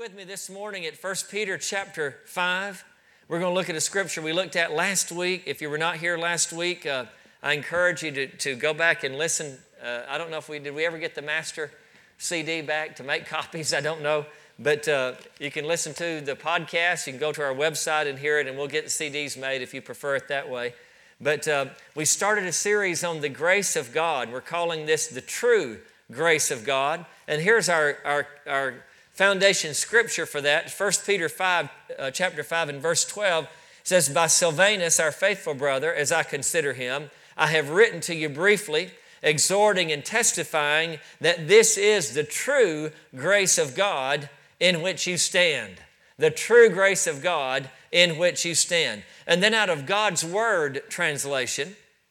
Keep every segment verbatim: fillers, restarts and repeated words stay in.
with me this morning at First Peter chapter five. We're going to look at a scripture we looked at last week. If you were not here last week, uh, I encourage you to, to go back and listen. Uh, I don't know if we, did we ever get the master C D back to make copies? I don't know. But uh, you can listen to the podcast. You can go to our website and hear it, and we'll get the C Ds made if you prefer it that way. But uh, we started a series on the grace of God. We're calling this the true grace of God. And here's our, our, our foundation scripture for that. First Peter five, uh, chapter five and verse twelve, it says, "By Silvanus, our faithful brother, as I consider him, I have written to you briefly, exhorting and testifying that this is the true grace of God in which you stand." The true grace of God in which you stand. And then out of God's Word translation,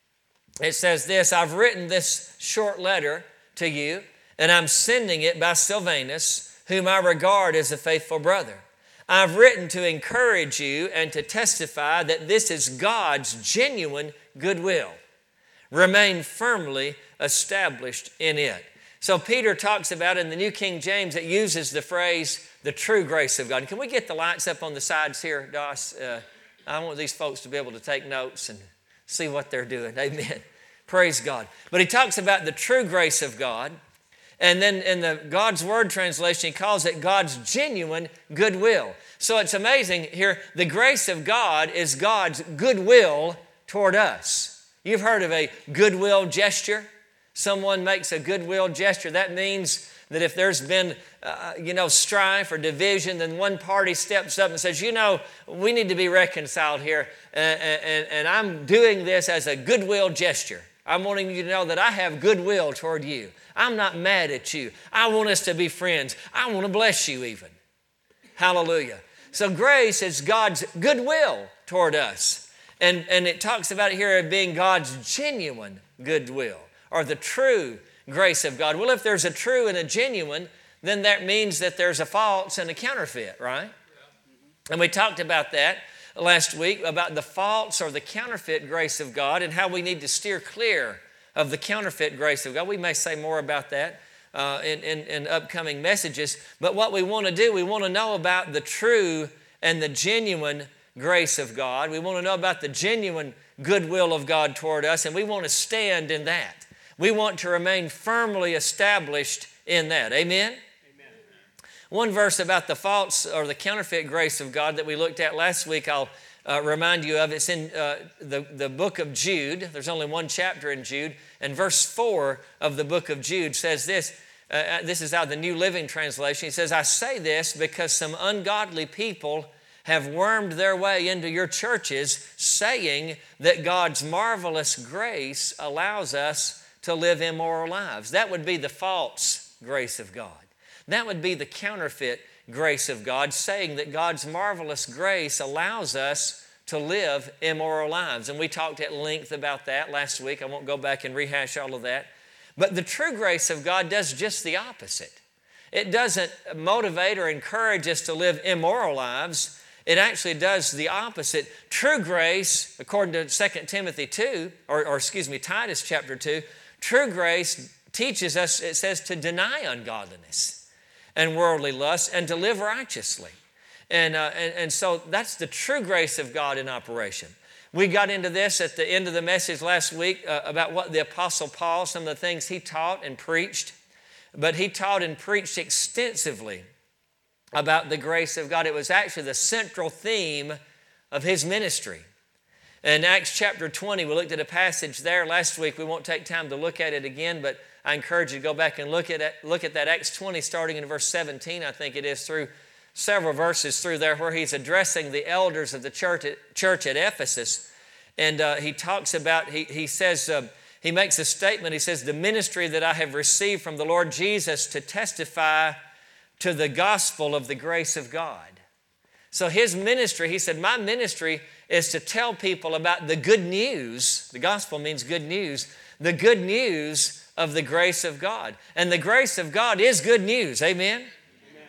it says this, "I've written this short letter to you, and I'm sending it by Silvanus, whom I regard as a faithful brother. I've written to encourage you and to testify that this is God's genuine goodwill. Remain firmly established in it." So Peter talks about in the New King James, it uses the phrase, the true grace of God. Can we get the lights up on the sides here, Doss? Uh, I want these folks to be able to take notes and see what they're doing. Amen. Praise God. But he talks about the true grace of God. And then in the God's Word translation, he calls it God's genuine goodwill. So it's amazing here, the grace of God is God's goodwill toward us. You've heard of a goodwill gesture. Someone makes a goodwill gesture. That means that if there's been, uh, you know, strife or division, then one party steps up and says, you know, we need to be reconciled here, and, and, and I'm doing this as a goodwill gesture. I'm wanting you to know that I have goodwill toward you. I'm not mad at you. I want us to be friends. I want to bless you even. Hallelujah. So grace is God's goodwill toward us. And, and it talks about it here as being God's genuine goodwill, or the true grace of God. Well, if there's a true and a genuine, then that means that there's a false and a counterfeit, right? Yeah. And we talked about that last week, about the false or the counterfeit grace of God and how we need to steer clear of the counterfeit grace of God. We may say more about that uh, in, in, in upcoming messages. But what we want to do, we want to know about the true and the genuine grace of God. We want to know about the genuine goodwill of God toward us, and we want to stand in that. We want to remain firmly established in that. Amen? Amen? One verse about the false or the counterfeit grace of God that we looked at last week, I'll uh, remind you of. It's in uh, the, the book of Jude. There's only one chapter in Jude. And verse four of the book of Jude says this. Uh, this is out of the New Living Translation. He says, "I say this because some ungodly people have wormed their way into your churches, saying that God's marvelous grace allows us to live immoral lives." That would be the false grace of God. That would be the counterfeit grace of God, saying that God's marvelous grace allows us to live immoral lives. And we talked at length about that last week. I won't go back and rehash all of that. But the true grace of God does just the opposite. It doesn't motivate or encourage us to live immoral lives. It actually does the opposite. True grace, according to Second Timothy two, or, or excuse me, Titus chapter two, true grace teaches us, it says, to deny ungodliness and worldly lust and to live righteously. And, uh, and, and so that's the true grace of God in operation. We got into this at the end of the message last week uh, about what the Apostle Paul, some of the things he taught and preached. But he taught and preached extensively about the grace of God. It was actually the central theme of his ministry. In Acts chapter twenty, we looked at a passage there last week. We won't take time to look at it again, but I encourage you to go back and look at it, look at that Acts twenty, starting in verse seventeen, I think it is, through several verses through there where he's addressing the elders of the church at, church at Ephesus. And uh, he talks about, he, he says, uh, he makes a statement. He says, "The ministry that I have received from the Lord Jesus to testify to the gospel of the grace of God." So his ministry, he said, my ministry is to tell people about the good news. The gospel means good news. The good news of the grace of God. And the grace of God is good news. Amen? Amen.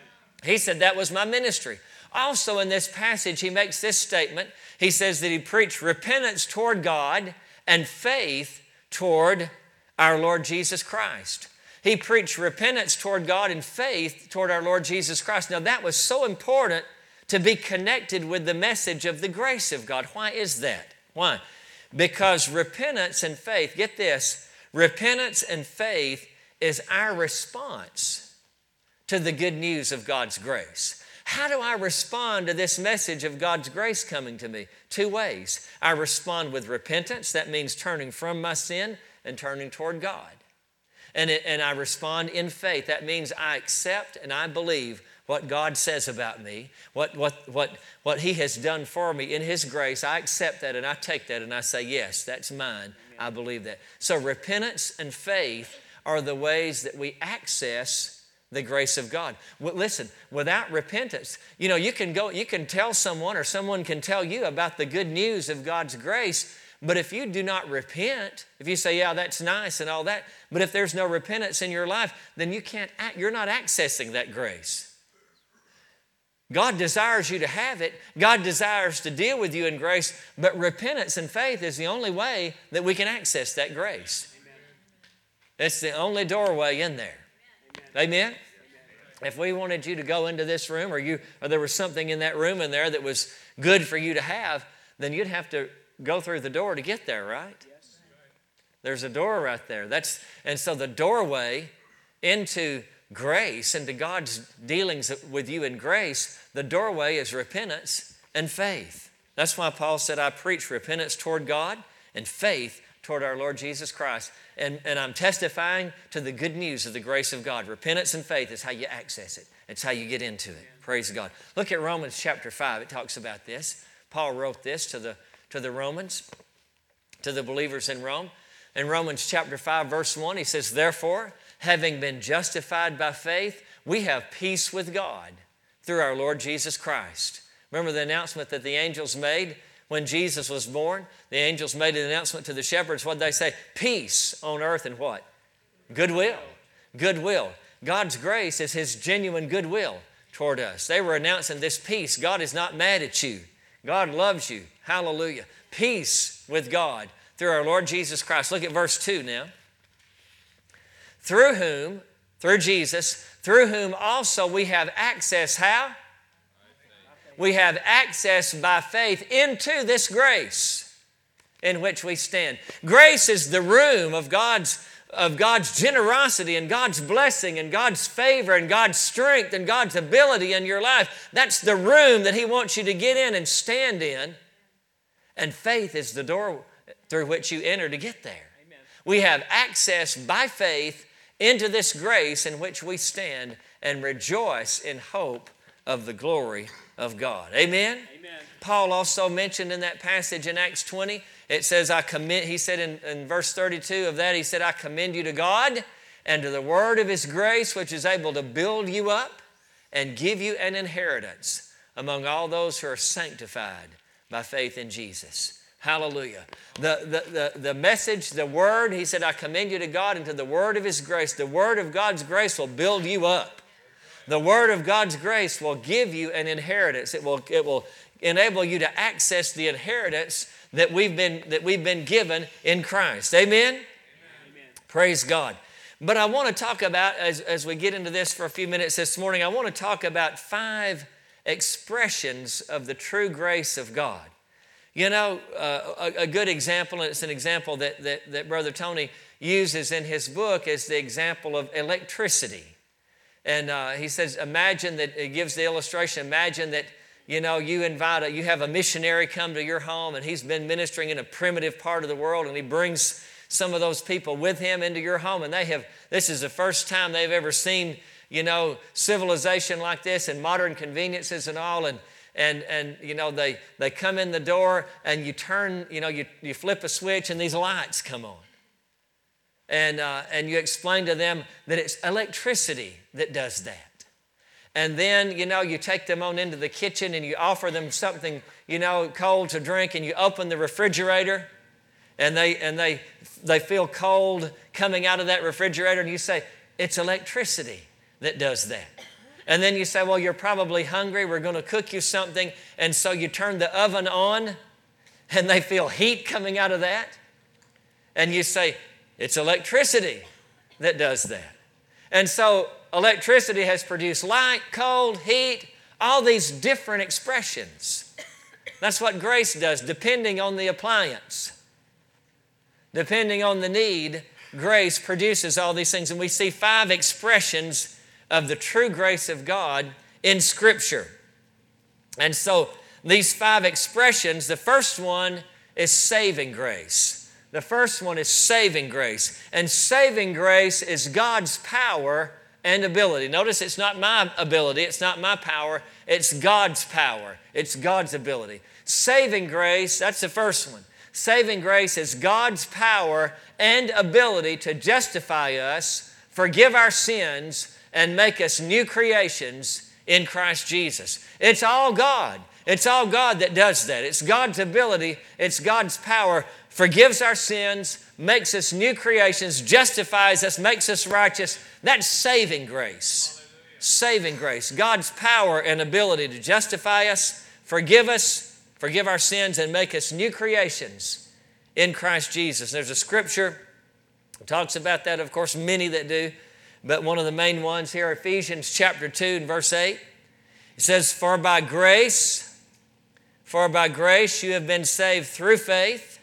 He said that was my ministry. Also in this passage, he makes this statement. He says that he preached repentance toward God and faith toward our Lord Jesus Christ. He preached repentance toward God and faith toward our Lord Jesus Christ. Now that was so important to be connected with the message of the grace of God. Why is that? Why? Because repentance and faith, get this, repentance and faith is our response to the good news of God's grace. How do I respond to this message of God's grace coming to me? Two ways. I respond with repentance. That means turning from my sin and turning toward God. And, it, and I respond in faith. That means I accept and I believe what God says about me, what, what, what, what He has done for me in His grace. I accept that and I take that and I say, yes, that's mine. I believe that. So repentance and faith are the ways that we access the grace of God. Well, listen, without repentance, you know, you can go, you can tell someone or someone can tell you about the good news of God's grace, but if you do not repent, if you say, yeah, that's nice and all that, but if there's no repentance in your life, then you can't, you're not accessing that grace. God desires you to have it. God desires to deal with you in grace, but repentance and faith is the only way that we can access that grace. Amen. It's the only doorway in there. Amen. Amen? If we wanted you to go into this room or you or there was something in that room in there that was good for you to have, then you'd have to go through the door to get there, right? Yes. There's a door right there. That's and so the doorway into grace, into God's dealings with you in grace, the doorway is repentance and faith. That's why Paul said, I preach repentance toward God and faith toward our Lord Jesus Christ. And, and I'm testifying to the good news of the grace of God. Repentance and faith is how you access it. It's how you get into it. Praise God. Look at Romans chapter five. It talks about this. Paul wrote this to the, to the Romans, to the believers in Rome. In Romans chapter five, verse one, he says, therefore, having been justified by faith, we have peace with God through our Lord Jesus Christ. Remember the announcement that the angels made when Jesus was born? The angels made an announcement to the shepherds. What did they say? Peace on earth and what? Goodwill. Goodwill. God's grace is His genuine goodwill toward us. They were announcing this peace. God is not mad at you. God loves you. Hallelujah. Peace with God through our Lord Jesus Christ. Look at verse two now. Through whom, through Jesus, through whom also we have access, how? We have access by faith into this grace in which we stand. Grace is the room of God's, of God's generosity and God's blessing and God's favor and God's strength and God's ability in your life. That's the room that He wants you to get in and stand in. And faith is the door through which you enter to get there. Amen. We have access by faith into this grace in which we stand and rejoice in hope of the glory of God. Amen? Amen. Paul also mentioned in that passage in Acts twenty, it says, I commend, he said in, in verse thirty-two of that, he said, I commend you to God and to the word of His grace, which is able to build you up and give you an inheritance among all those who are sanctified by faith in Jesus. Hallelujah. The, the, the, the message, the word, he said, I commend you to God and to the word of His grace. The word of God's grace will build you up. The word of God's grace will give you an inheritance. It will, it will enable you to access the inheritance that we've been, that we've been given in Christ. Amen? Amen? Praise God. But I want to talk about, as, as we get into this for a few minutes this morning, I want to talk about five expressions of the true grace of God. You know, uh, a, a good example, and it's an example that, that, that Brother Tony uses in his book, is the example of electricity. And uh, he says, imagine that, he gives the illustration, imagine that, you know, you invite, a, you have a missionary come to your home and he's been ministering in a primitive part of the world and he brings some of those people with him into your home and they have, this is the first time they've ever seen, you know, civilization like this and modern conveniences and all, and And, and you know, they, they come in the door and you turn, you know, you, you flip a switch and these lights come on. And, uh, and you explain to them that it's electricity that does that. And then, you know, you take them on into the kitchen and you offer them something, you know, cold to drink, and you open the refrigerator and they, and they, they feel cold coming out of that refrigerator, and you say, it's electricity that does that. And then you say, well, you're probably hungry. We're going to cook you something. And so you turn the oven on and they feel heat coming out of that. And you say, it's electricity that does that. And so electricity has produced light, cold, heat, all these different expressions. That's what grace does, depending on the appliance. Depending on the need, grace produces all these things. And we see five expressions of the true grace of God in Scripture. And so these five expressions, the first one is saving grace. The first one is saving grace. And saving grace is God's power and ability. Notice it's not my ability, it's not my power, it's God's power. It's God's ability. Saving grace, that's the first one. Saving grace is God's power and ability to justify us, forgive our sins, and make us new creations in Christ Jesus. It's all God. It's all God that does that. It's God's ability. It's God's power. Forgives our sins, makes us new creations, justifies us, makes us righteous. That's saving grace. Saving grace. God's power and ability to justify us, forgive us, forgive our sins, and make us new creations in Christ Jesus. There's a scripture that talks about that, of course, many that do, but one of the main ones here, Ephesians chapter two and verse eight. It says, For by grace, for by grace you have been saved through faith,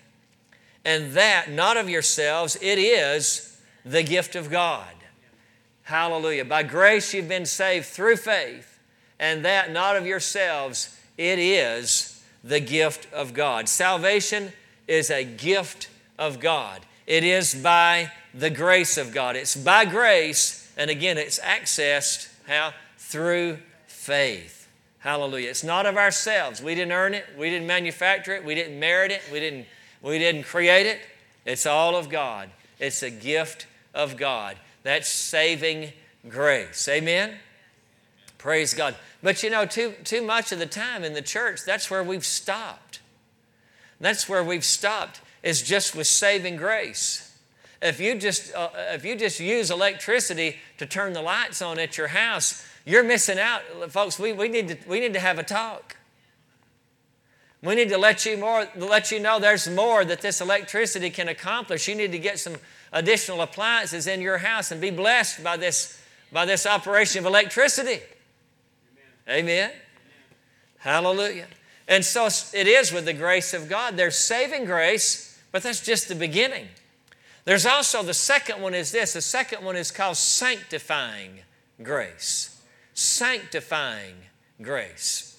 and that not of yourselves, it is the gift of God. Hallelujah. By grace you've been saved through faith, and that not of yourselves, it is the gift of God. Salvation is a gift of God. It is by the grace of God. It's by grace, and again, it's accessed how? Through faith. Hallelujah. It's not of ourselves. We didn't earn it. We didn't manufacture it. We didn't merit it. We didn't, we didn't create it. It's all of God. It's a gift of God. That's saving grace. Amen? Praise God. But you know, too, too much of the time in the church, that's where we've stopped. That's where we've stopped, is just with saving grace. If you just, uh, if you just use electricity to turn the lights on at your house, you're missing out. Folks, we, we, need to, we need to have a talk. We need to let you, more, let you know there's more that this electricity can accomplish. You need to get some additional appliances in your house and be blessed by this, by this operation of electricity. Amen. Amen. Hallelujah. And so it is with the grace of God. There's saving grace, but that's just the beginning. There's also the second one is this. The second one is called sanctifying grace. Sanctifying grace.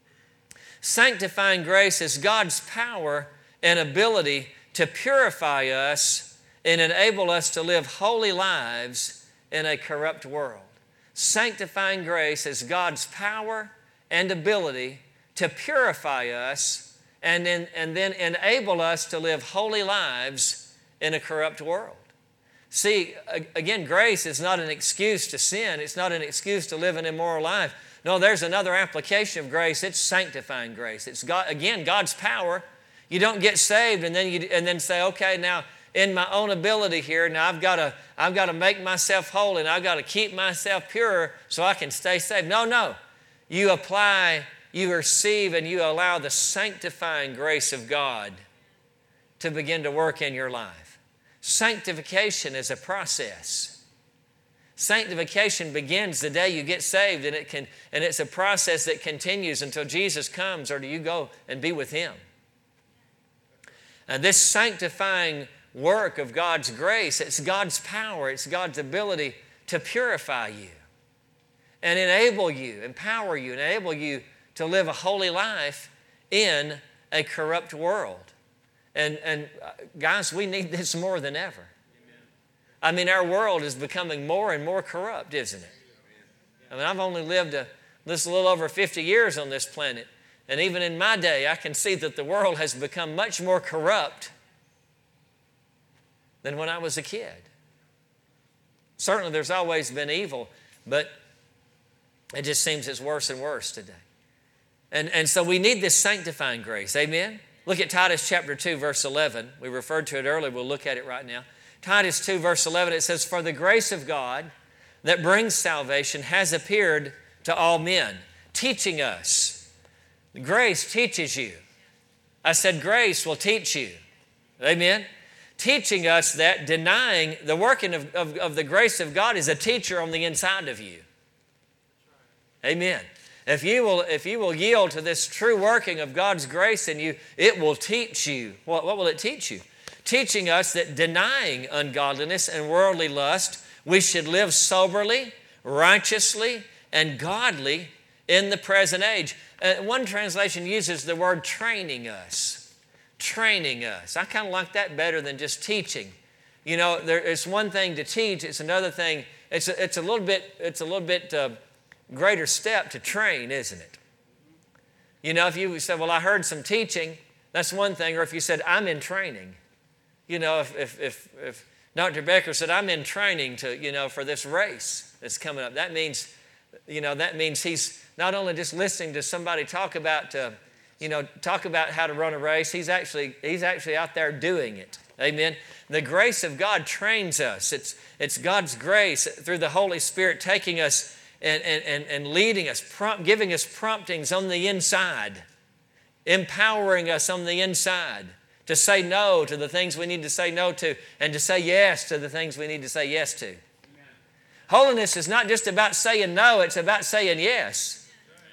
Sanctifying grace is God's power and ability to purify us and enable us to live holy lives in a corrupt world. Sanctifying grace is God's power and ability to purify us and then, and then enable us to live holy lives in a corrupt world. See, again, grace is not an excuse to sin. It's not an excuse to live an immoral life. No, there's another application of grace. It's sanctifying grace. It's, God, again, God's power. You don't get saved and then, you, and then say, okay, now, in my own ability here, now I've got to I've got to make myself holy and I've got to keep myself pure so I can stay saved. No, no. You apply, you receive, and you allow the sanctifying grace of God to begin to work in your life. Sanctification is a process. Sanctification begins the day you get saved, and it can and it's a process that continues until Jesus comes or do you go and be with Him. And this sanctifying work of God's grace, it's God's power, it's God's ability to purify you and enable you, empower you, enable you to live a holy life in a corrupt world. And, and guys, we need this more than ever. Amen. I mean, our world is becoming more and more corrupt, isn't it? I mean, I've only lived a, this a little over fifty years on this planet, and even in my day, I can see that the world has become much more corrupt than when I was a kid. Certainly there's always been evil, but it just seems it's worse and worse today. And, and so we need this sanctifying grace. Amen? Look at Titus chapter two, verse eleven. We referred to it earlier. We'll look at it right now. Titus two, verse eleven, it says, For the grace of God that brings salvation has appeared to all men, teaching us. Grace teaches you. I said grace will teach you. Amen? teaching us that denying the working of, of, of the grace of God is a teacher on the inside of you. Amen. If you will, if you will yield to this true working of God's grace in you, it will teach you. What, what will it teach you? Teaching us that denying ungodliness and worldly lust, we should live soberly, righteously, and godly in the present age. Uh, one translation uses the word training us. Training us. I kind of like that better than just teaching. You know, there, it's one thing to teach. It's another thing. It's a, it's a little bit. It's a little bit uh, greater step to train, isn't it? You know, if you said, "Well, I heard some teaching," that's one thing. Or if you said, "I'm in training," you know, if if if, if Doctor Becker said, "I'm in training to," you know, for this race that's coming up, that means, you know, that means he's not only just listening to somebody talk about. Uh, You know, talk about how to run a race. He's actually, he's actually out there doing it. Amen. The grace of God trains us. It's, it's God's grace through the Holy Spirit taking us and, and, and leading us, prompt, giving us promptings on the inside, empowering us on the inside to say no to the things we need to say no to and to say yes to the things we need to say yes to. Amen. Holiness is not just about saying no, it's about saying yes.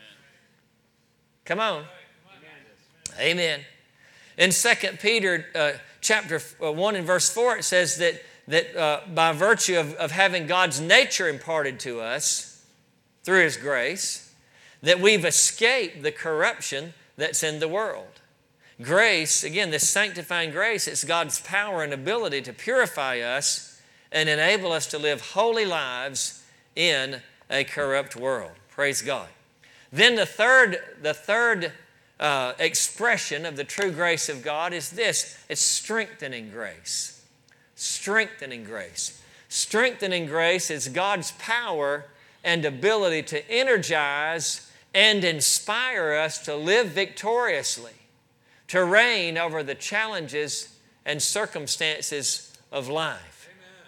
Come on. Amen. In Second Peter uh, chapter one and verse four, it says that, that uh, by virtue of, of having God's nature imparted to us through His grace, that we've escaped the corruption that's in the world. Grace, again, this sanctifying grace, it's God's power and ability to purify us and enable us to live holy lives in a corrupt world. Praise God. Then the third, the third Uh, expression of the true grace of God is this. It's strengthening grace. Strengthening grace. Strengthening grace is God's power and ability to energize and inspire us to live victoriously, to reign over the challenges and circumstances of life.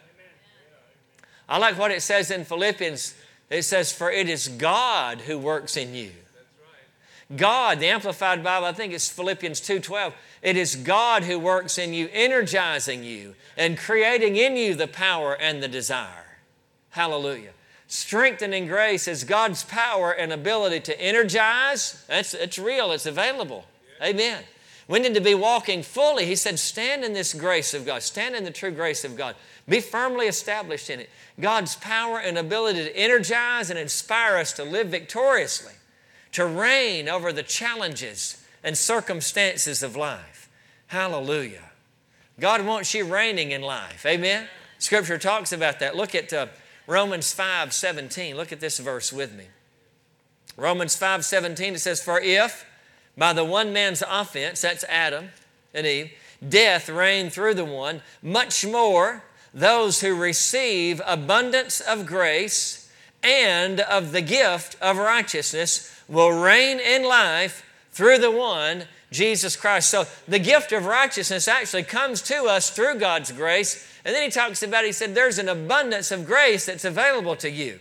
Amen. I like what it says in Philippians. It says, "For it is God who works in you." God, the Amplified Bible, I think it's Philippians two twelve. It is God who works in you, energizing you and creating in you the power and the desire. Hallelujah. Strengthening grace is God's power and ability to energize. That's, it's real. It's available. Amen. We need to be walking fully. He said, stand in this grace of God. Stand in the true grace of God. Be firmly established in it. God's power and ability to energize and inspire us to live victoriously, to reign over the challenges and circumstances of life. Hallelujah. God wants you reigning in life. Amen? Scripture talks about that. Look at uh, Romans five seventeen. Look at this verse with me. Romans five seventeen, it says, "For if by the one man's offense," that's Adam and Eve, "death reigned through the one, much more those who receive abundance of grace and of the gift of righteousness will reign in life through the one, Jesus Christ." So the gift of righteousness actually comes to us through God's grace. And then he talks about, he said, there's an abundance of grace that's available to you.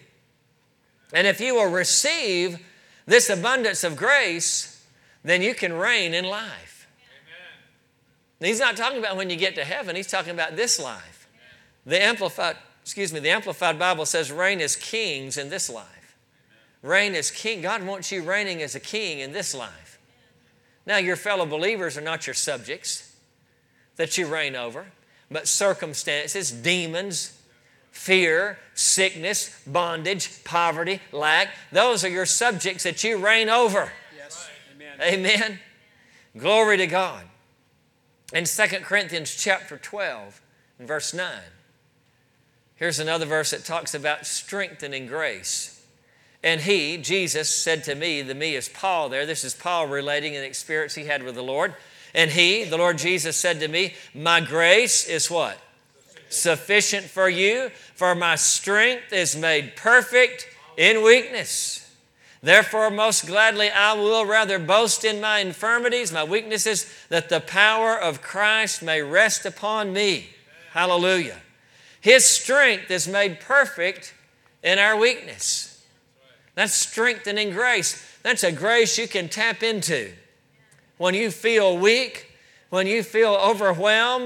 And if you will receive this abundance of grace, then you can reign in life. Amen. He's not talking about when you get to heaven. He's talking about this life. Amen. The Amplified, excuse me, the Amplified Bible says reign as kings in this life. Reign as king. God wants you reigning as a king in this life. Now, your fellow believers are not your subjects that you reign over, but circumstances, demons, fear, sickness, bondage, poverty, lack, those are your subjects that you reign over. Yes. Amen. Amen. Glory to God. In Second Corinthians chapter twelve and verse nine, here's another verse that talks about strengthening grace. "And he," Jesus, "said to me," the me is Paul there. This is Paul relating an experience he had with the Lord. "And he," the Lord Jesus, "said to me, my grace is" what? Sufficient. "Sufficient for you, for my strength is made perfect in weakness. Therefore, most gladly I will rather boast in my infirmities, my weaknesses, that the power of Christ may rest upon me." Amen. Hallelujah. His strength is made perfect in our weakness. That's strengthening grace. That's a grace you can tap into. When you feel weak, when you feel overwhelmed,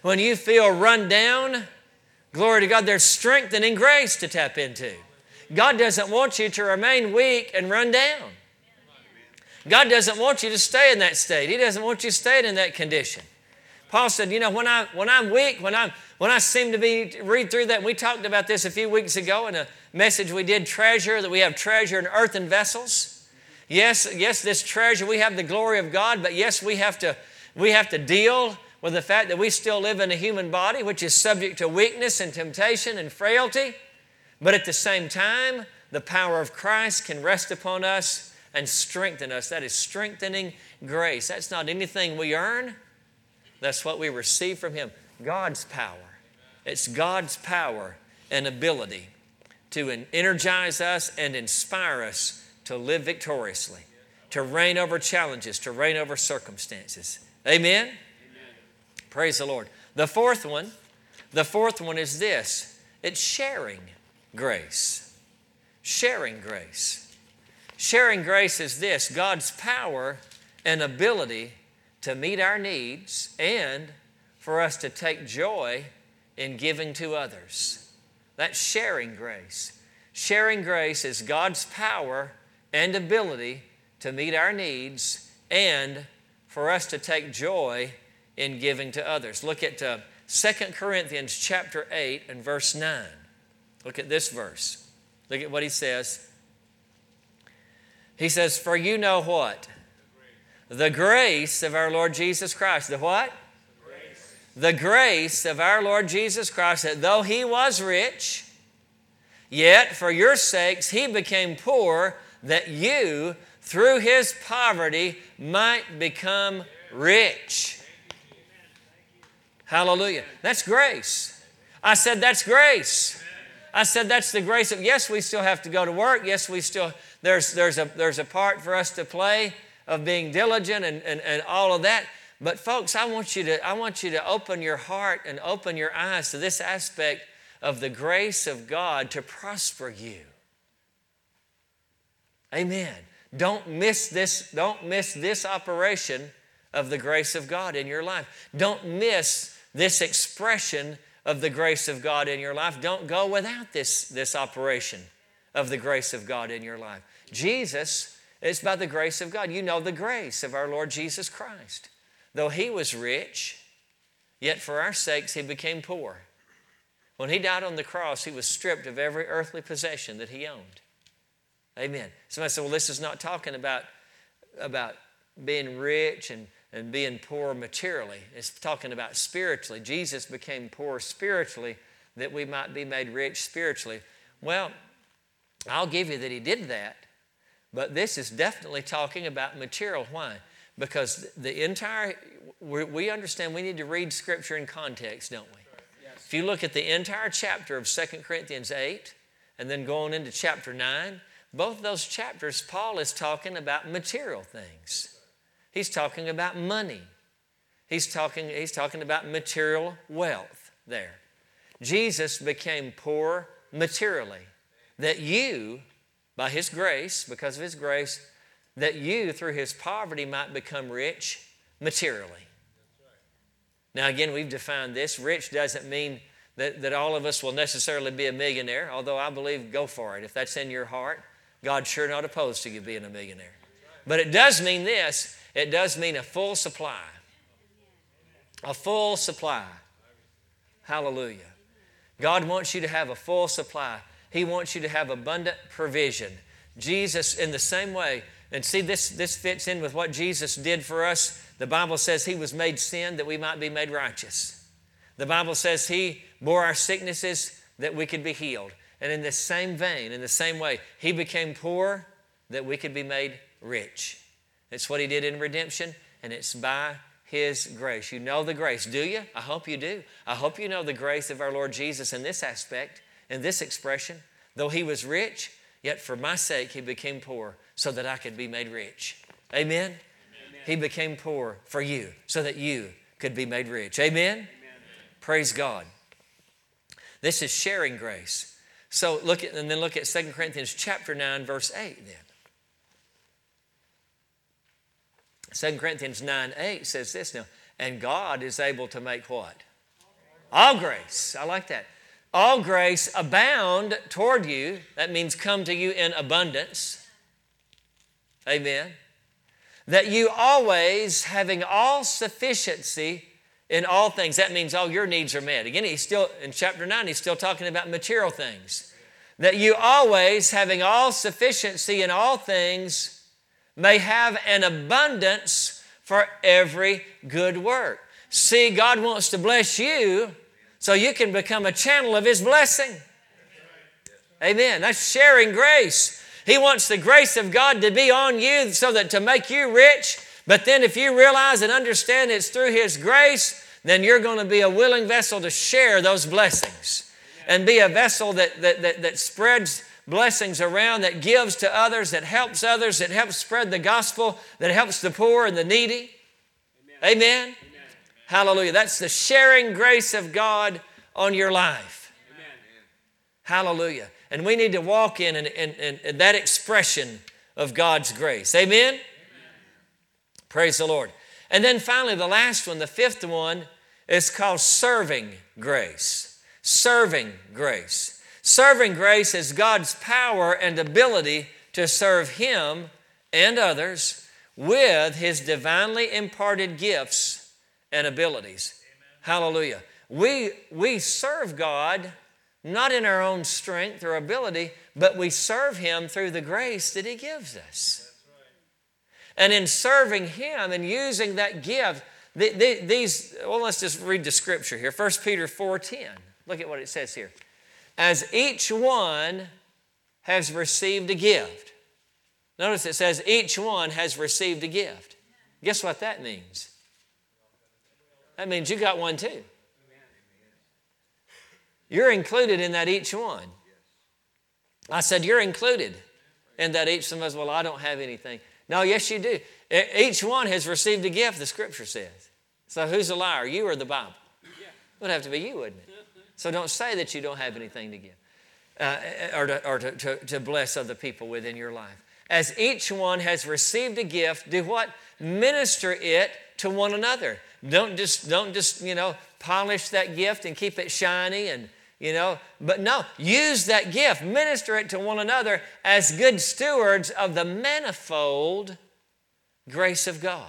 When you feel run down, glory to God, there's strengthening grace to tap into. God doesn't want you to remain weak and run down. God doesn't want you to stay in that state. He doesn't want you staying in that condition. Paul said, you know, when, I, when I'm weak, when, I'm, when I seem to be, read through that, and we talked about this a few weeks ago in a message we did, treasure, that we have treasure in earthen vessels. Yes, yes, this treasure, we have the glory of God, but yes, we have to, we have to deal with the fact that we still live in a human body, which is subject to weakness and temptation and frailty. But at the same time, the power of Christ can rest upon us and strengthen us. That is strengthening grace. That's not anything we earn. That's what we receive from Him. God's power. It's God's power and ability to energize us and inspire us to live victoriously, to reign over challenges, to reign over circumstances. Amen? Amen. Praise the Lord. The fourth one, the fourth one is this. It's sharing grace. Sharing grace. Sharing grace is this, God's power and ability to meet our needs and for us to take joy in giving to others. That's sharing grace. Sharing grace is God's power and ability to meet our needs and for us to take joy in giving to others. Look at uh, Second Corinthians chapter eight and verse nine. Look at this verse. Look at what he says. He says, for you know what? The grace of our Lord Jesus Christ. The what? The grace. The grace of our Lord Jesus Christ, that though He was rich, yet for your sakes He became poor, that you, through His poverty, might become rich. Hallelujah. That's grace. I said that's grace. I said that's the grace of, yes, we still have to go to work. Yes, we still, there's, there's, a, there's a part for us to play of being diligent and, and, and all of that. But folks, I want you to, I want you to open your heart and open your eyes to this aspect of the grace of God to prosper you. Amen. Don't miss this, don't miss this operation of the grace of God in your life. Don't miss this expression of the grace of God in your life. Don't go without this, this operation of the grace of God in your life. Jesus, it's by the grace of God. You know the grace of our Lord Jesus Christ. Though He was rich, yet for our sakes He became poor. When He died on the cross, He was stripped of every earthly possession that He owned. Amen. Somebody said, well, this is not talking about, about being rich and, and being poor materially. It's talking about spiritually. Jesus became poor spiritually that we might be made rich spiritually. Well, I'll give you that He did that, but this is definitely talking about material. Why? Because the entire, we understand we need to read Scripture in context, don't we? Yes. If you look at the entire chapter of Second Corinthians eight and then going into chapter nine, both those chapters, Paul is talking about material things. He's talking about money. He's talking, he's talking about material wealth there. Jesus became poor materially, that you, by His grace, because of His grace, that you, through His poverty, might become rich materially. Now, again, we've defined this. Rich doesn't mean that, that all of us will necessarily be a millionaire, although I believe go for it. If that's in your heart, God's sure not opposed to you being a millionaire. But it does mean this. It does mean a full supply. A full supply. Hallelujah. God wants you to have a full supply. He wants you to have abundant provision. Jesus, in the same way, and see, this, this fits in with what Jesus did for us. The Bible says He was made sin that we might be made righteous. The Bible says He bore our sicknesses that we could be healed. And in the same vein, in the same way, He became poor that we could be made rich. It's what He did in redemption, and it's by His grace. You know the grace, do you? I hope you do. I hope you know the grace of our Lord Jesus in this aspect, in this expression. Though He was rich, yet for my sake He became poor so that I could be made rich. Amen? Amen. He became poor for you so that you could be made rich. Amen? Amen? Praise God. This is sharing grace. So look at, and then look at Second Corinthians chapter nine, verse eight then. Second Corinthians nine, eight says this now, and God is able to make what? All grace. I like that. All grace abound toward you. That means come to you in abundance. Amen. That you always, having all sufficiency in all things. That means all your needs are met. Again, he's still, in chapter nine, he's still talking about material things. That you always, having all sufficiency in all things, may have an abundance for every good work. See, God wants to bless you so you can become a channel of His blessing. Amen. That's sharing grace. He wants the grace of God to be on you so that to make you rich. But then if you realize and understand it's through His grace, then you're going to be a willing vessel to share those blessings. And be a vessel that, that, that, that spreads blessings around, that gives to others, that helps others, that helps spread the gospel, that helps the poor and the needy. Amen. Amen. Amen. Hallelujah. That's the sharing grace of God on your life. Amen. Hallelujah. And we need to walk in, in, in, in that expression of God's grace. Amen? Amen? Praise the Lord. And then finally, the last one, the fifth one, is called serving grace. Serving grace. Serving grace is God's power and ability to serve Him and others with His divinely imparted gifts and abilities. Amen. Hallelujah. We, we serve God not in our own strength or ability, but we serve Him through the grace that He gives us. That's right. And in serving Him and using that gift, the, the, these, well, let's just read the scripture here. First Peter four ten. Look at what it says here. As each one has received a gift. Notice it says each one has received a gift. Guess what that means? That means you got one too. You're included in that each one. I said you're included in that each. Some of us, well, I don't have anything. No, yes, you do. Each one has received a gift, the scripture says. So who's a liar, you or the Bible? It would have to be you, wouldn't it? So don't say that you don't have anything to give uh, or, to, or to, to, to bless other people within your life. As each one has received a gift, do what? Minister it to one another. Don't just, don't just, you know, polish that gift and keep it shiny and, you know, but no, use that gift. Minister it to one another as good stewards of the manifold grace of God.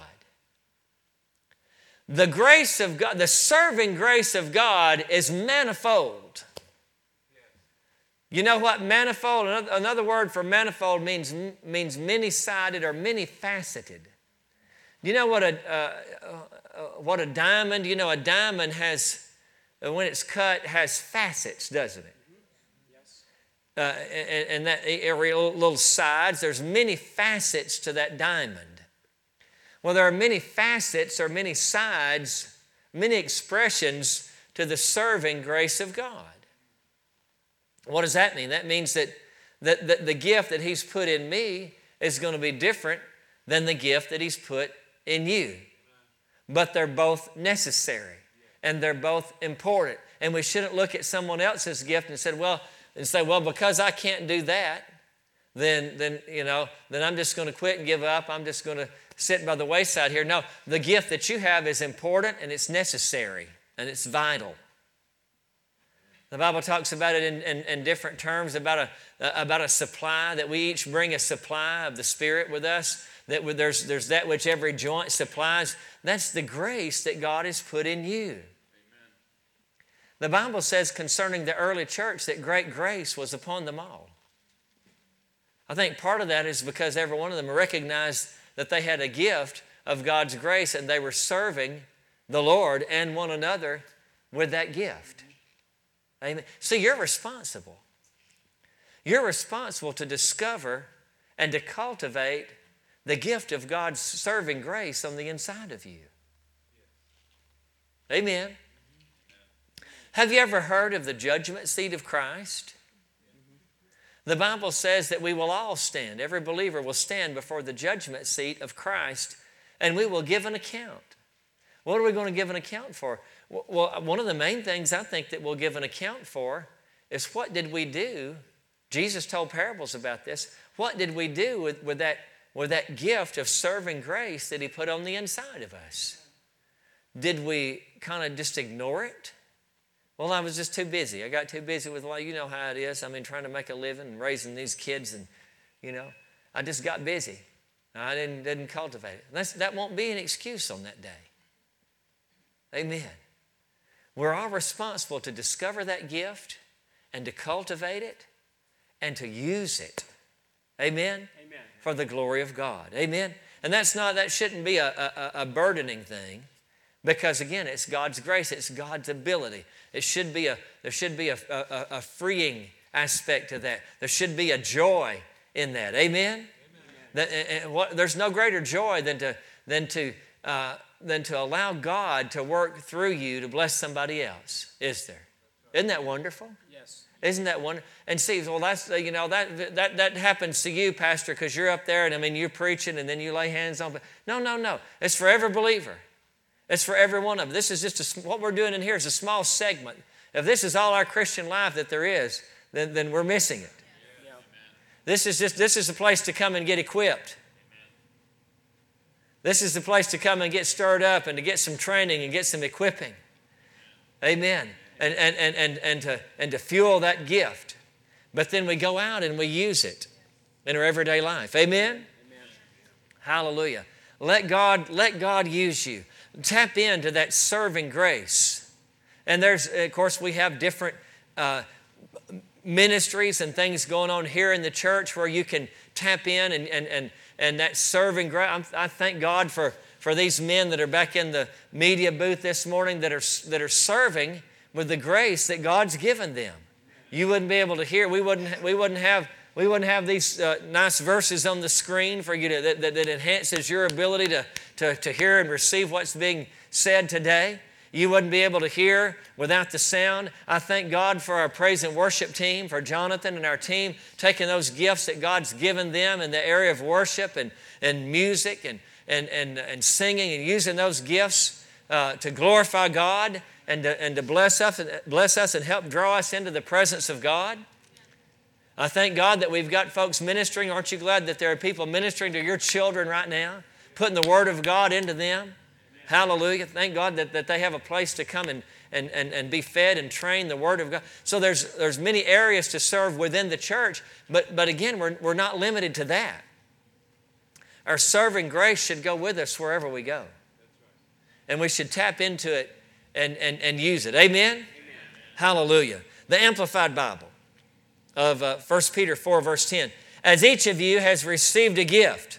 The grace of God, the serving grace of God is manifold. You know what manifold, another, another word for manifold means, means many-sided or many-faceted. Do you know what a, uh, uh, what a diamond, you know a diamond has, uh, when it's cut, has facets, doesn't it? Uh, and, and that every little sides, there's many facets to that diamond. Well, there are many facets or many sides, many expressions to the serving grace of God. What does that mean? That means that, that, that the gift that He's put in me is going to be different than the gift that He's put in you. But they're both necessary and they're both important. And we shouldn't look at someone else's gift and say, well, and say, well, because I can't do that, then, then, you know, then I'm just going to quit and give up. I'm just going to sit by the wayside here. No, the gift that you have is important and it's necessary and it's vital. The Bible talks about it in, in, in different terms, about a, about a supply, that we each bring a supply of the Spirit with us, that there's, there's that which every joint supplies. That's the grace that God has put in you. Amen. The Bible says concerning the early church that great grace was upon them all. I think part of that is because every one of them recognized that they had a gift of God's grace and they were serving the Lord and one another with that gift. Amen. See, you're responsible. You're responsible to discover and to cultivate the gift of God's serving grace on the inside of you. Amen. Have you ever heard of the judgment seat of Christ? The Bible says that we will all stand. Every believer will stand before the judgment seat of Christ and we will give an account. What are we going to give an account for? Well, one of the main things I think that we'll give an account for is what did we do? Jesus told parables about this. What did we do with, with, that, with that gift of serving grace that He put on the inside of us? Did we kind of just ignore it? Well, I was just too busy. I got too busy with, well, you know how it is. I mean, trying to make a living and raising these kids, and, you know, I just got busy. I didn't, didn't cultivate it. That's, that won't be an excuse on that day. Amen. We're all responsible to discover that gift and to cultivate it and to use it. Amen? Amen. For the glory of God. Amen? And that's not, that shouldn't be a, a, a burdening thing, because again, it's God's grace, it's God's ability. It should be a, there should be a, a, a freeing aspect to that. There should be a joy in that. Amen? Amen. That, and what, there's no greater joy than to, than, to, uh, than to allow God to work through you to bless somebody else, is there? Isn't that wonderful? Yes. Isn't that wonderful? And see, well, that's, you know, that, that, that happens to you, Pastor, because you're up there and, I mean, you're preaching and then you lay hands on. No, no, no. It's for every believer. It's for every one of them. This is just, a, what we're doing in here is a small segment. If this is all our Christian life that there is, then, then we're missing it. Yeah. This is just, this is a place to come and get equipped. This is the place to come and get stirred up and to get some training and get some equipping. Amen. And, and, and, and, and, to, and to fuel that gift. But then we go out and we use it in our everyday life. Amen? Amen. Hallelujah. Let God, let God use you. Tap into that serving grace. And there's, of course, we have different uh, ministries and things going on here in the church where you can tap in and, and, and, and that serving grace. I thank God for, for these men that are back in the media booth this morning that are, that are serving with the grace that God's given them. You wouldn't be able to hear. We wouldn't, we wouldn't have, we wouldn't have these uh, nice verses on the screen for you to, that, that, that enhances your ability to, to, to hear and receive what's being said today. You wouldn't be able to hear without the sound. I thank God for our praise and worship team, for Jonathan and our team, taking those gifts that God's given them in the area of worship and, and music and, and, and, and singing, and using those gifts uh, to glorify God and to, and to bless us, bless us and help draw us into the presence of God. I thank God that we've got folks ministering. Aren't you glad that there are people ministering to your children right now, putting the Word of God into them? Hallelujah. Thank God that, that they have a place to come and, and, and, and be fed and trained the Word of God. So there's, there's many areas to serve within the church, but, but again, we're, we're not limited to that. Our serving grace should go with us wherever we go. And we should tap into it and, and, and use it. Amen? Amen? Hallelujah. The Amplified Bible of uh, First Peter four, verse ten. As each of you has received a gift,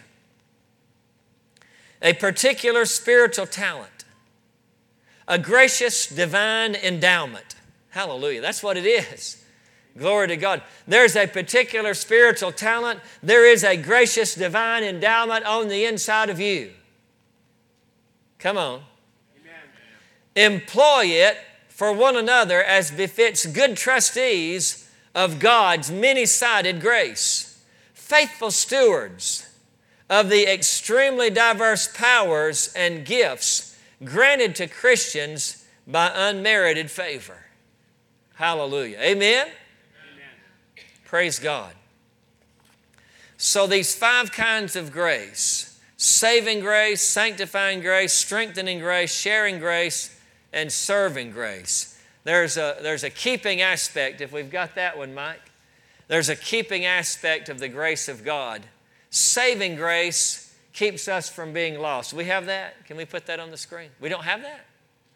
a particular spiritual talent, a gracious divine endowment. Hallelujah. That's what it is. Glory to God. There's a particular spiritual talent. There is a gracious divine endowment on the inside of you. Come on. Amen. Employ it for one another as befits good trustees of God's many-sided grace, faithful stewards of the extremely diverse powers and gifts granted to Christians by unmerited favor. Hallelujah. Amen? Amen? Praise God. So these five kinds of grace, saving grace, sanctifying grace, strengthening grace, sharing grace, and serving grace. There's a, there's a keeping aspect, if we've got that one, Mike. There's a keeping aspect of the grace of God. Saving grace keeps us from being lost. Do we have that? Can we put that on the screen? We don't have that?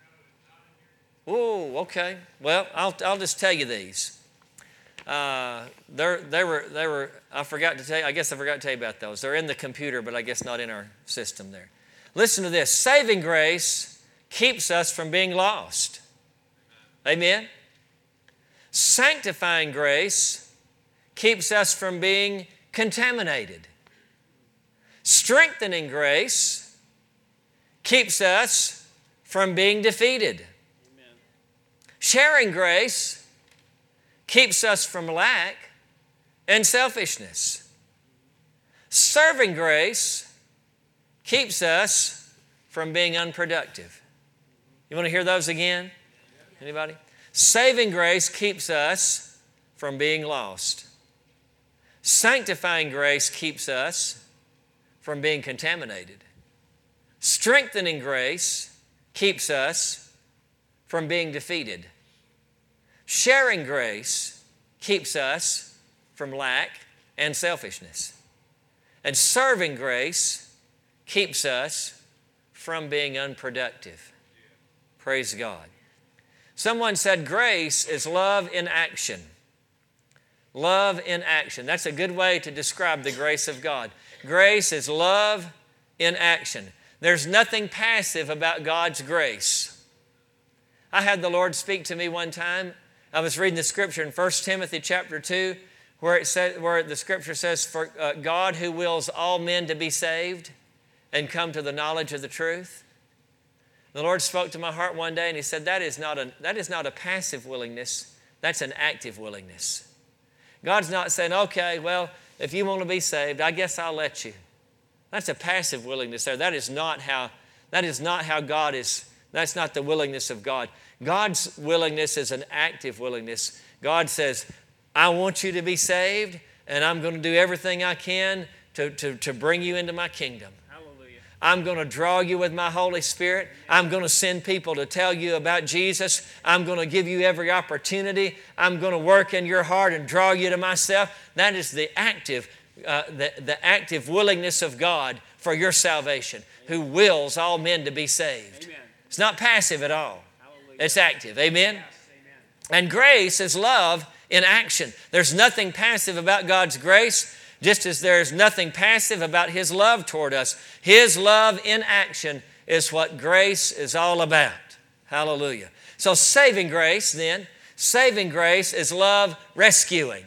Oh, okay. Well, I'll, I'll just tell you these. Uh, there, they were, they were, I forgot to tell you, I guess I forgot to tell you about those. They're in the computer, but I guess not in our system there. Listen to this. Saving grace keeps us from being lost. Amen? Sanctifying grace keeps us from being contaminated. Strengthening grace keeps us from being defeated. Amen. Sharing grace keeps us from lack and selfishness. Serving grace keeps us from being unproductive. You want to hear those again? Anybody? Saving grace keeps us from being lost. Sanctifying grace keeps us from being contaminated. Strengthening grace keeps us from being defeated. Sharing grace keeps us from lack and selfishness. And serving grace keeps us from being unproductive. Praise God. Someone said grace is love in action. Love in action. That's a good way to describe the grace of God. Grace is love in action. There's nothing passive about God's grace. I had the Lord speak to me one time. I was reading the scripture in First Timothy chapter two, where it says, where the scripture says, "For uh, God who wills all men to be saved and come to the knowledge of the truth." The Lord spoke to my heart one day and He said, that is not a, that is not a passive willingness, that's an active willingness. God's not saying, okay, well, if you want to be saved, I guess I'll let you. That's a passive willingness there. That is not how, that is not how God is, that's not the willingness of God. God's willingness is an active willingness. God says, I want you to be saved, and I'm going to do everything I can to, to, to bring you into my kingdom. I'm going to draw you with my Holy Spirit. I'm going to send people to tell you about Jesus. I'm going to give you every opportunity. I'm going to work in your heart and draw you to myself. That is the active, uh, the, the active willingness of God for your salvation, who wills all men to be saved. Amen. It's not passive at all. Hallelujah. It's active. Amen? Yes, amen? And grace is love in action. There's nothing passive about God's grace, just as there is nothing passive about His love toward us. His love in action is what grace is all about. Hallelujah. So saving grace then, saving grace is love rescuing.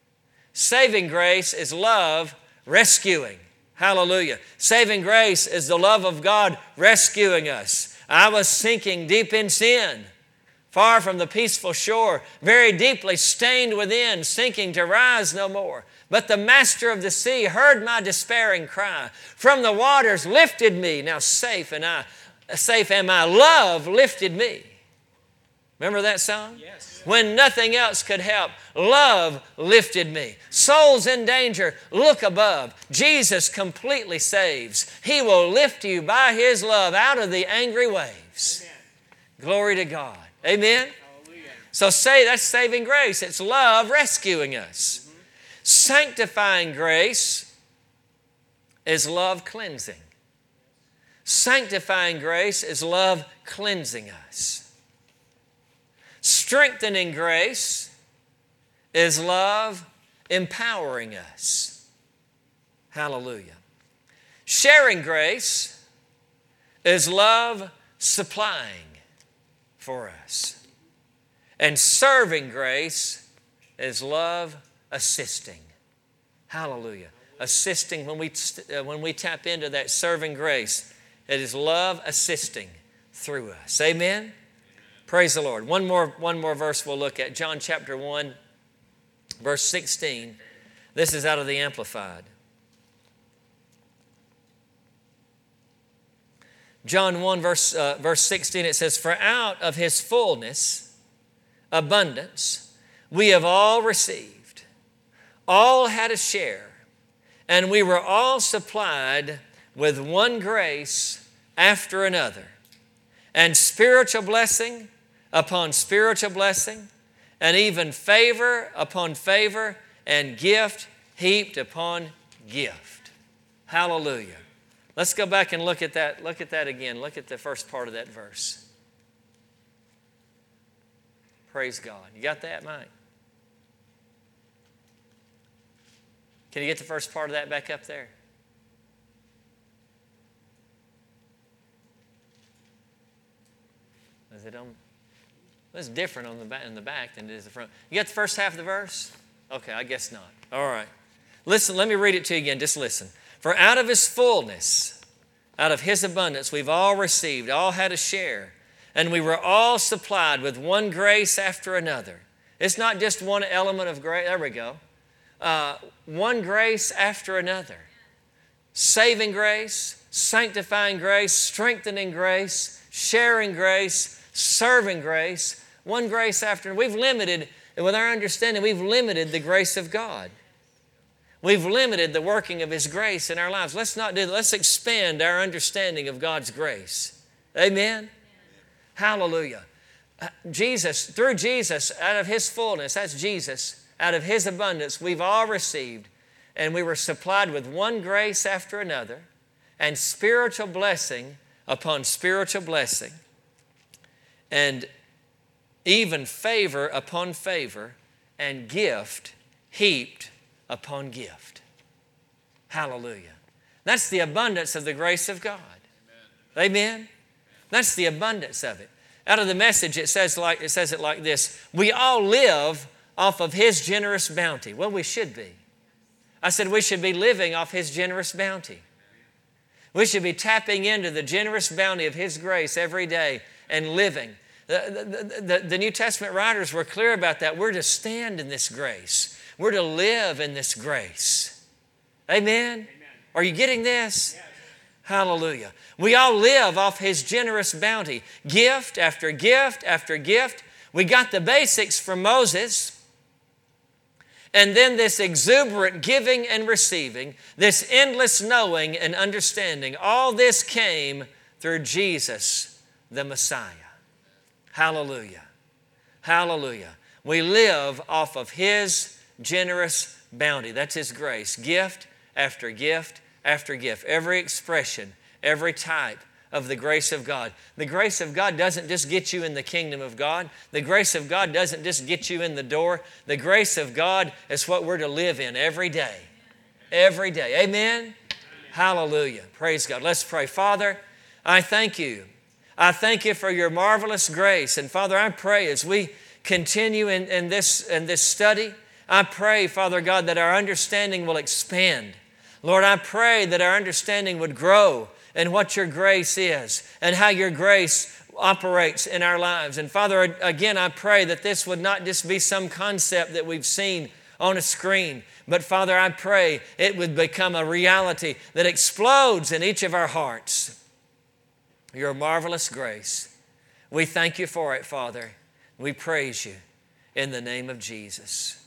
Saving grace is love rescuing. Hallelujah. Saving grace is the love of God rescuing us. I was sinking deep in sin, far from the peaceful shore, very deeply stained within, sinking to rise no more. But the master of the sea heard my despairing cry. From the waters lifted me. Now safe and I, safe am I. Love lifted me. Remember that song? Yes. When nothing else could help, love lifted me. Souls in danger, look above. Jesus completely saves. He will lift you by His love out of the angry waves. Amen. Glory to God. Amen? Hallelujah. So say that's saving grace. It's love rescuing us. Sanctifying grace is love cleansing. Sanctifying grace is love cleansing us. Strengthening grace is love empowering us. Hallelujah. Sharing grace is love supplying for us. And serving grace is love assisting. Hallelujah. Assisting, when we, uh, when we tap into that serving grace, it is love assisting through us. Amen? Amen. Praise the Lord. One more, one more verse we'll look at. John chapter one, verse sixteen. This is out of the Amplified. John one, verse, uh, verse sixteen, it says, "For out of His fullness, abundance, we have all received. All had a share, and we were all supplied with one grace after another, and spiritual blessing upon spiritual blessing, and even favor upon favor, and gift heaped upon gift." Hallelujah. Let's go back and look at that. Look at that again. Look at the first part of that verse. Praise God. You got that, Mike? Can you get the first part of that back up there? Is it on? It's different on the back, in the back than it is the front. You got the first half of the verse? Okay, I guess not. All right. Listen, let me read it to you again. Just listen. "For out of His fullness, out of His abundance, we've all received, all had a share, and we were all supplied with one grace after another." It's not just one element of grace. There we go. Uh, one grace after another. Saving grace, sanctifying grace, strengthening grace, sharing grace, serving grace, one grace after. We've limited, with our understanding, we've limited the grace of God. We've limited the working of His grace in our lives. Let's not do that. Let's expand our understanding of God's grace. Amen? Hallelujah. Jesus, through Jesus, out of His fullness, that's Jesus, out of His abundance, we've all received, and we were supplied with one grace after another, and spiritual blessing upon spiritual blessing, and even favor upon favor, and gift heaped upon gift. Hallelujah. That's the abundance of the grace of God. Amen. Amen? That's the abundance of it. Out of the Message, it says, like, it says it like this: we all live off of His generous bounty. Well, we should be. I said we should be living off His generous bounty. We should be tapping into the generous bounty of His grace every day and living. The, the, the, the New Testament writers were clear about that. We're to stand in this grace. We're to live in this grace. Amen? Amen. Are you getting this? Yes. Hallelujah. We all live off His generous bounty. Gift after gift after gift. We got the basics from Moses. And then this exuberant giving and receiving, this endless knowing and understanding, all this came through Jesus, the Messiah. Hallelujah. Hallelujah. We live off of His generous bounty. That's His grace. Gift after gift after gift. Every expression, every type of the grace of God. The grace of God doesn't just get you in the kingdom of God. The grace of God doesn't just get you in the door. The grace of God is what we're to live in every day. Every day. Amen? Amen. Hallelujah. Praise God. Let's pray. Father, I thank You. I thank You for Your marvelous grace. And Father, I pray as we continue in, in, this, in this study, I pray, Father God, that our understanding will expand. Lord, I pray that our understanding would grow and what Your grace is and how Your grace operates in our lives. And Father, again, I pray that this would not just be some concept that we've seen on a screen, but Father, I pray it would become a reality that explodes in each of our hearts. Your marvelous grace. We thank You for it, Father. We praise You in the name of Jesus.